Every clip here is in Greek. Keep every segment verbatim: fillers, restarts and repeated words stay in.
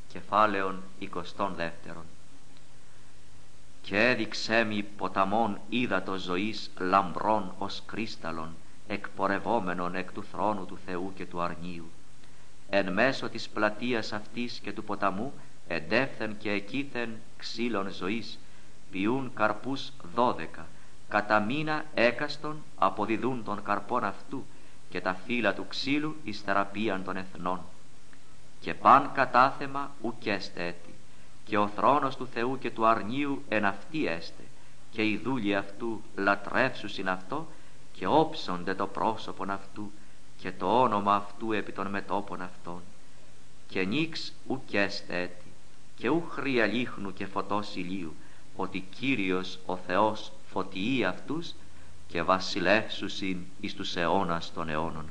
Κεφάλαιον εικοστών δεύτερον. Και έδειξέ μη ποταμόν ύδατος ζωής λαμπρών ως κρίσταλλον, εκπορευόμενον εκ του θρόνου του Θεού και του αρνίου. Εν μέσω της πλατείας αυτής και του ποταμού, εντεύθεν και εκείθεν ξύλων ζωής, ποιούν καρπούς δώδεκα, κατά μήνα έκαστον αποδιδούν των καρπών αυτού, και τα φύλλα του ξύλου εις θεραπείαν των εθνών. Και παν κατάθεμα ουκ έστε έτη, και ο θρόνος του Θεού και του αρνίου εν αυτή έστε, και οι δούλοι αυτού λατρεύσουσιν αυτό, και όψονται το πρόσωπον αυτού και το όνομα αυτού επί των μετώπων αυτών. Και νίξ ουκ έστε έτη, και ου χρία λίχνου και φωτός ηλίου, ότι Κύριος ο Θεός φωτιεί αυτούς, και βασιλεύσουσιν εις τους αιώνας των αιώνων.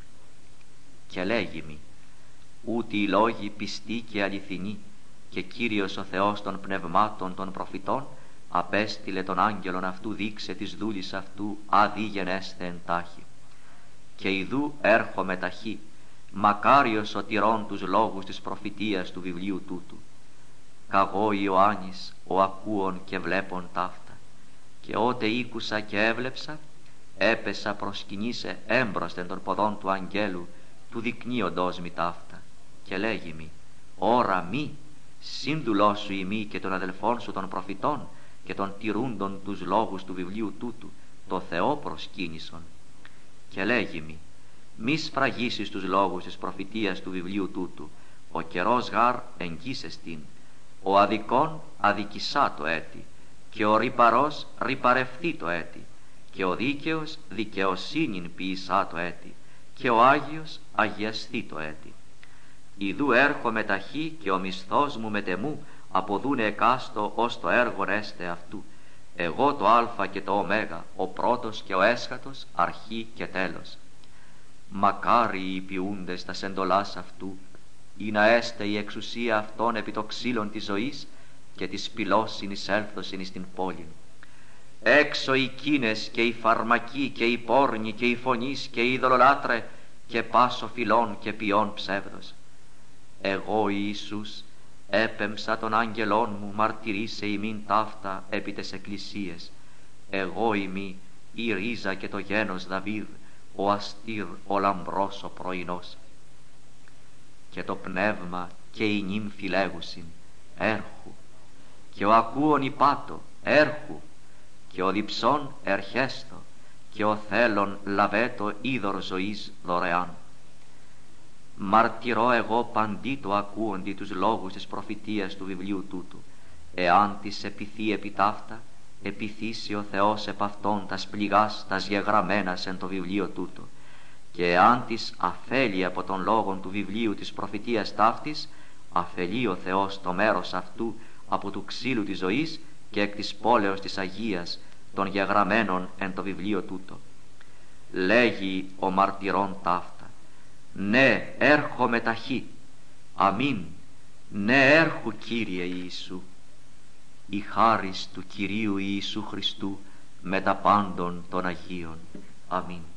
Και λέγει μη, ούτι οι λόγοι πιστοί και αληθινοί, και Κύριος ο Θεός των πνευμάτων των προφητών απέστειλε τον άγγελον αυτού δείξε της δούλης αυτού αδί γενέσθε εν τάχει. Και ιδού έρχομαι ταχύ, μακάριος ο τηρών τους λόγους της προφητείας του βιβλίου τούτου. Καγώ Ιωάννης ο ακούων και βλέπων ταύτα, και ότε ήκουσα και έβλεψα, έπεσα προσκυνήσε έμπροσθεν των ποδών του αγγέλου, του δεικνύοντός μη ταύτα, και λέγει μη, ώρα μη, σύντουλός σου ημί και των αδελφών σου των προφητών και των τηρούντων τους λόγους του βιβλίου τούτου, το Θεό προσκύνησον. Και λέγει μη, μη σφραγίσεις τους λόγους της προφητείας του βιβλίου τούτου, ο καιρός γάρ εγγύσεστην, ο αδικών αδικησά το έτη, και ο ρυπαρός ρυπαρευθεί το έτη, και ο δίκαιος δικαιοσύνην ποιησά το έτη, και ο Άγιος αγιαστεί το έτη. Ιδού έρχομαι ταχύ, και ο μισθός μου μετεμού αποδούνε εκάστο ως το έργον έστε αυτού. Εγώ το Α και το Ω, ο πρώτος και ο έσχατος, αρχή και τέλος. Μακάρι οι ποιούντες τας εντολάς αυτού, ή να έστε η εξουσία αυτών επί το ξύλων της ζωής, και της πυλώσιν εισέλθωσιν εις την πόλην. Έξω οι κίνες και οι φαρμακοί και οι πόρνοι και οι φωνείς και οι ειδωλολάτρε και πάσο φυλών και ποιών ψεύδος. Εγώ Ιησούς έπεμψα των άγγελών μου μαρτυρίσε ημίν ταύτα επί τες εκκλησίες. Εγώ ημί η ρίζα και το γένος Δαβίδ, ο αστήρ ο λαμπρός ο πρωινός. Και το πνεύμα και η νύμφη λέγουσιν, έρχου, και ο ακούων υπάτο, έρχου, και ο διψών ερχέστο, και ο θέλων λαβέτο είδωρ ζωής δωρεάν. Μαρτυρώ εγώ παντί το ακούοντι τους λόγους της προφητείας του βιβλίου τούτου, εάν της επιθεί επί ταύτα, επιθύσει ο Θεός επ' αυτόν τας πληγάς τας γεγραμμένας εν το βιβλίο τούτο, και εάν της αφέλει από τον λόγον του βιβλίου της προφητείας ταύτης, αφελεί ο Θεός το μέρος αυτού από του ξύλου της ζωής και εκ της πόλεως της Αγίας των γεγραμμένων εν το βιβλίο τούτο. Λέγει ο μαρτυρών ταύτα, ναι έρχομαι ταχύ, αμήν, ναι έρχου Κύριε Ιησού. Η χάρις του Κυρίου Ιησού Χριστού με τα πάντων των Αγίων. Αμήν.